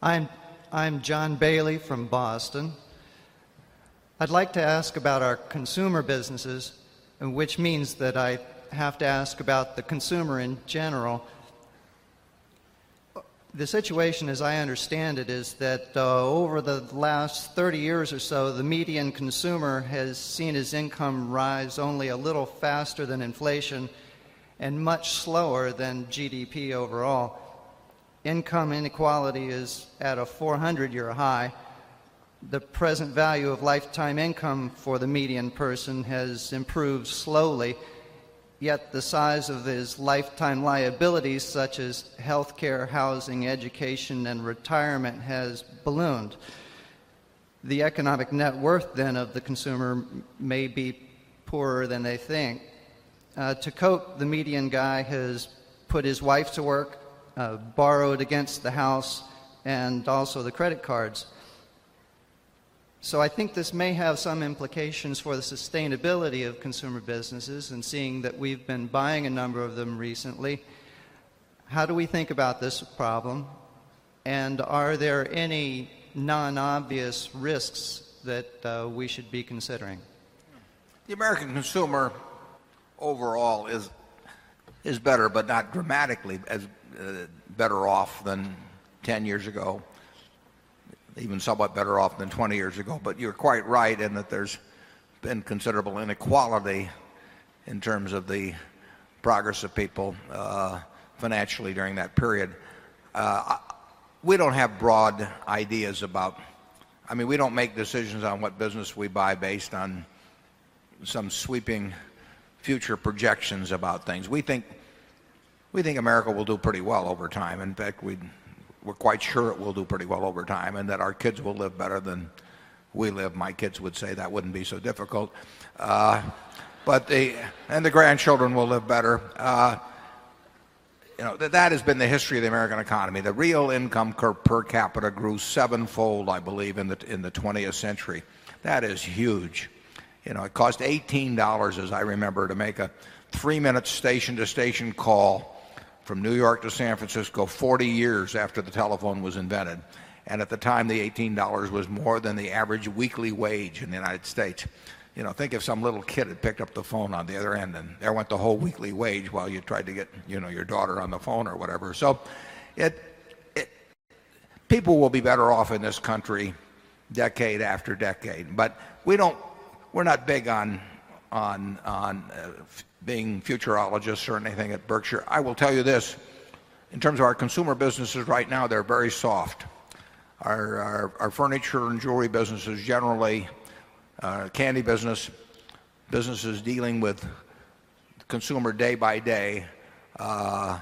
I'm John Bailey from Boston. I'd like to ask about our consumer businesses, which means that I have to ask about the consumer in general. The situation, as I understand it, is that over the last 30 years or so, the median consumer has seen his income rise only a little faster than inflation and much slower than GDP overall. Income inequality is at a 400-year high. The present value of lifetime income for the median person has improved slowly, yet the size of his lifetime liabilities, such as health care, housing, education, and retirement, has ballooned. The economic net worth, then, of the consumer may be poorer than they think. To quote, the median guy has put his wife to work, borrowed against the house, and also the credit cards. So I think this may have some implications for the sustainability of consumer businesses, and seeing that we've been buying a number of them recently, how do we think about this problem? And are there any non-obvious risks that we should be considering? The American consumer overall is better, but not dramatically as better off than 10 years ago, even somewhat better off than 20 years ago. But you're quite right in that there's been considerable inequality in terms of the progress of people financially during that period. We don't have broad ideas about, we don't make decisions on what business we buy based on some sweeping future projections about things. We think America will do pretty well over time. In fact, we're quite sure it will do pretty well over time, and that our kids will live better than we live. My kids would say that wouldn't be so difficult. And the grandchildren will live better. That has been the history of the American economy. The real income per capita grew sevenfold, I believe, in the 20th century. That is huge. It cost $18, as I remember, to make a 3-minute station-to-station call from New York to San Francisco 40 years after the telephone was invented. And at the time, the $18 was more than the average weekly wage in the United States. Think if some little kid had picked up the phone on the other end, and there went the whole weekly wage while you tried to get, your daughter on the phone or whatever. So people will be better off in this country decade after decade. But we're not big on being futurologists or anything at Berkshire. I will tell you this, in terms of our consumer businesses right now, they're very soft. Our furniture and jewelry businesses generally, candy businesses dealing with consumer day by day are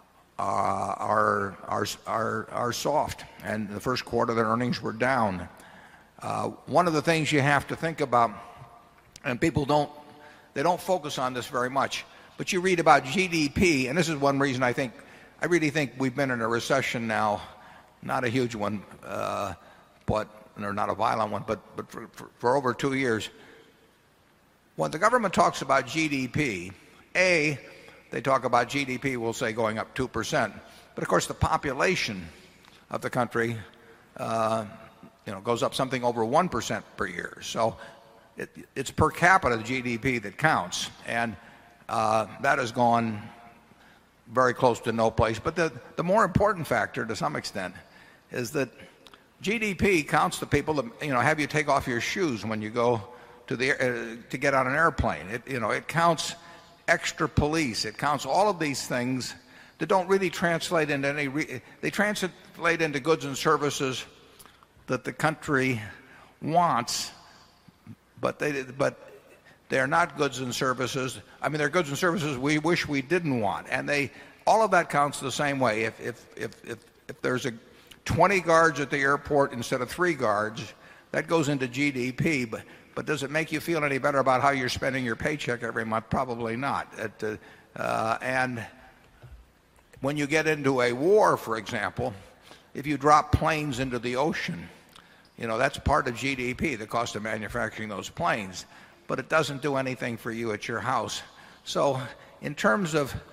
soft. And in the first quarter, their earnings were down. One of the things you have to think about, and people don't focus on this very much, but you read about GDP, and this is one reason I really think we've been in a recession now, not a huge one, or not a violent one, but for over 2 years. When the government talks about GDP, they talk about GDP, we'll say, going up 2%. But of course, the population of the country, goes up something over 1% per year. So it's per capita GDP that counts, and that has gone very close to no place. But the more important factor, to some extent, is that GDP counts the people that have you take off your shoes when you go to get on an airplane. It counts extra police. It counts all of these things that don't really translate into they translate into goods and services that the country wants, but they're not goods and services. They're goods and services we wish we didn't want, and all of that counts the same way. If there's 20 guards at the airport instead of 3 guards, that goes into GDP. But does it make you feel any better about how you're spending your paycheck every month? Probably not. And when you get into a war, for example, if you drop planes into the ocean, that's part of GDP, the cost of manufacturing those planes. But it doesn't do anything for you at your house. So in terms of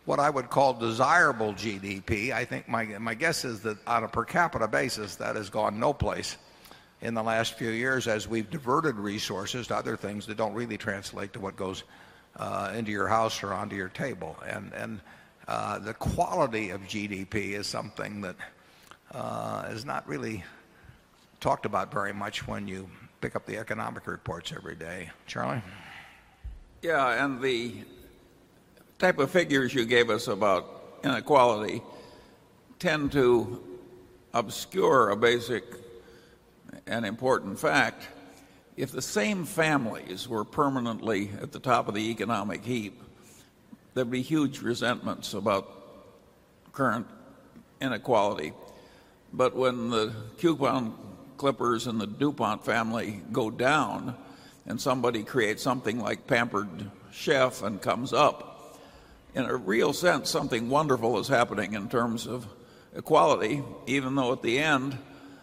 what I would call desirable GDP, I think my guess is that on a per capita basis, that has gone no place in the last few years as we've diverted resources to other things that don't really translate to what goes into your house or onto your table. And the quality of GDP is something that is not really talked about very much when you pick up the economic reports every day. Charlie? Yeah, and the type of figures you gave us about inequality tend to obscure a basic and important fact. If the same families were permanently at the top of the economic heap, there'd be huge resentments about current inequality. But when the coupon clippers and the DuPont family go down and somebody creates something like Pampered Chef and comes up, in a real sense, something wonderful is happening in terms of equality, even though at the end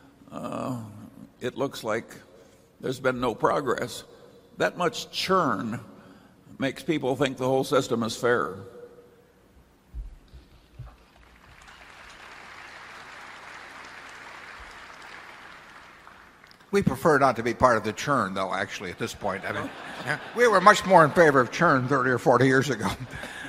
it looks like there's been no progress. That much churn makes people think the whole system is fair. We prefer not to be part of the churn, though, actually, at this point. I mean, we were much more in favor of churn 30 or 40 years ago.